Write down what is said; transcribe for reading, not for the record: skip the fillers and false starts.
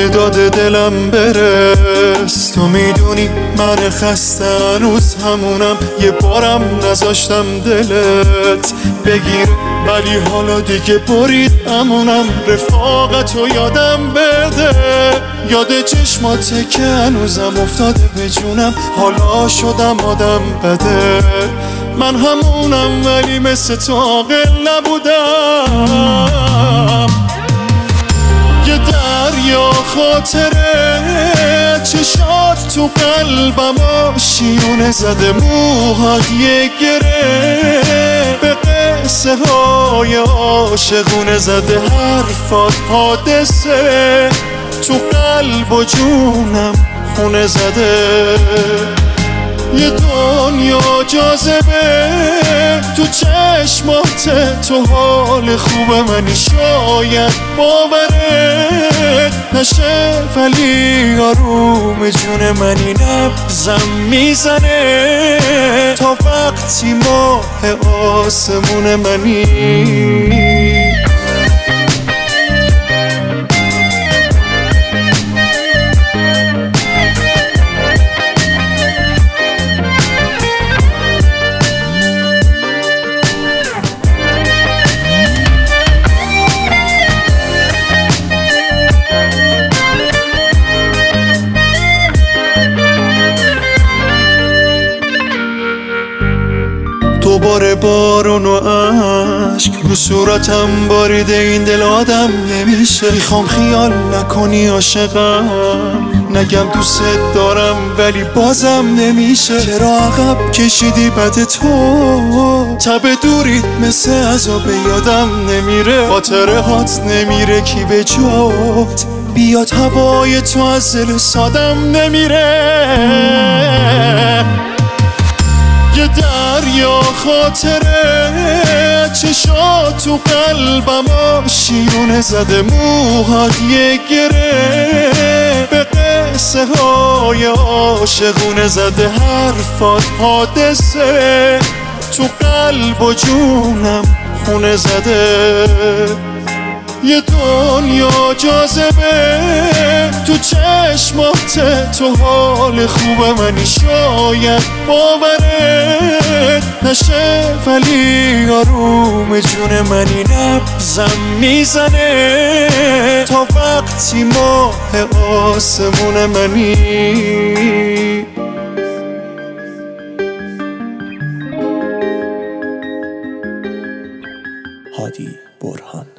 داده دلم برس. تو میدونی من خسته هنوز همونم، یه بارم نذاشتم دلت بگیر، ولی حالا دیگه برید امونم. رفاقتو یادم بده، یاد چشمات که هنوزم افتاده به جونم. حالا شدم آدم بده، من همونم ولی مثل تو عاقل نبودم. یه دریا خاطره چشات تو قلبم آشیونه زده، موهات یه گره به قصه های عاشقونه زده، حرفات حادثه تو قلب و جونم خونه زده. یه دنیا جاذبه تو چشمات، تو حال خوب منی، شاید باورت نشه ولی آروم جون منی. نبضم میزنه تا وقتی ماه آسمون منی. دوباره بارون و عشق رو صورتم باریده، این دل آدم نمیشه. میخوام خیال نکنی عاشقم، نگم دوست دارم ولی بازم نمیشه. چرا عقب کشیدی بعد تو؟ تب دوریت مثل عذاب یادم نمیره، خاطره هات نمیره کی به جات بیاد، هوای تو از دل سادم نمیره. یه دریا خاطره چشات تو قلبم آشیونه زده، موهات یه گره به قصه های عاشقونه زده، حرفات حادثه تو قلب و جونم خونه زده. یه دنیا جاذبه تو چشمات، تو حال خوب منی، شاید باورت نشه ولی آروم جون منی. نبضم میزنه تا وقتی ماه آسمون منی. هادی برهان.